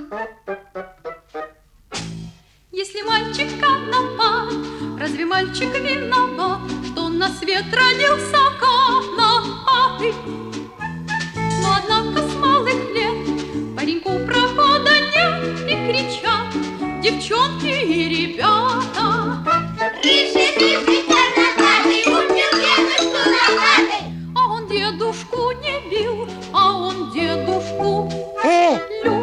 Если мальчик конопат, разве мальчик виноват, что он на свет родился конопатый? Но однако с малых лет пареньку прохода нет, и кричат девчонки и ребята. Рыжий, рыжий, конопатый, убил дедушку лопатой. А он дедушку не бил, а он дедушку любил.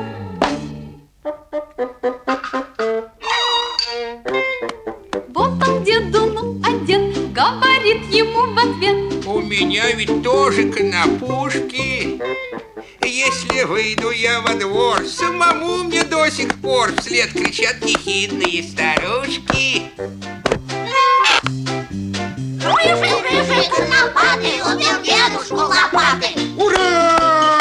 Вот он деду, ну, а дед говорит ему в ответ: у меня ведь тоже конопушки. Если выйду я во двор, самому мне до сих пор вслед кричат ехидные старушки. Рыжий, рыжий, конопатый, убил дедушку лопатой. Ура!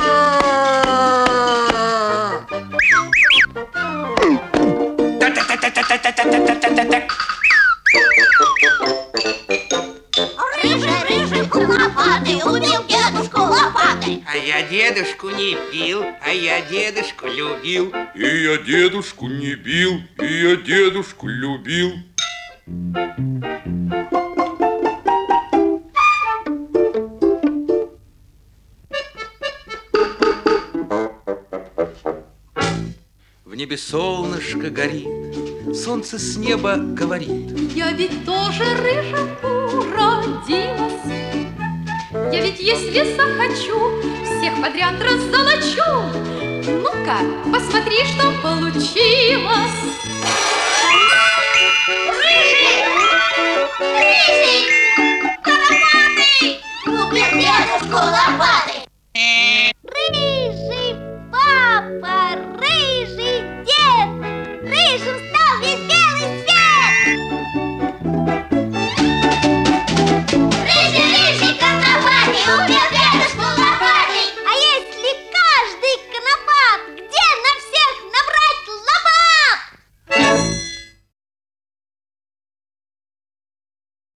Та-та-та-та-та-та-та-та-та-та-та. Рыжий, рыжий, конопатый, убил дедушку лопатой. А я дедушку не бил, а я дедушку любил. И я дедушку не бил, и я дедушку любил. В небе солнышко горит, солнце с неба говорит: я ведь тоже рыжим уродилась. Я ведь, если захочу, всех подряд раззолочу. Ну-ка, посмотри, что получилось. Рыжий, рыжий, конопатый, убил дедушку лопатой. Рыжий папа, рыжий дед, рыжим стал весь белый свет. Рыжий, рыжий, конопатый, убил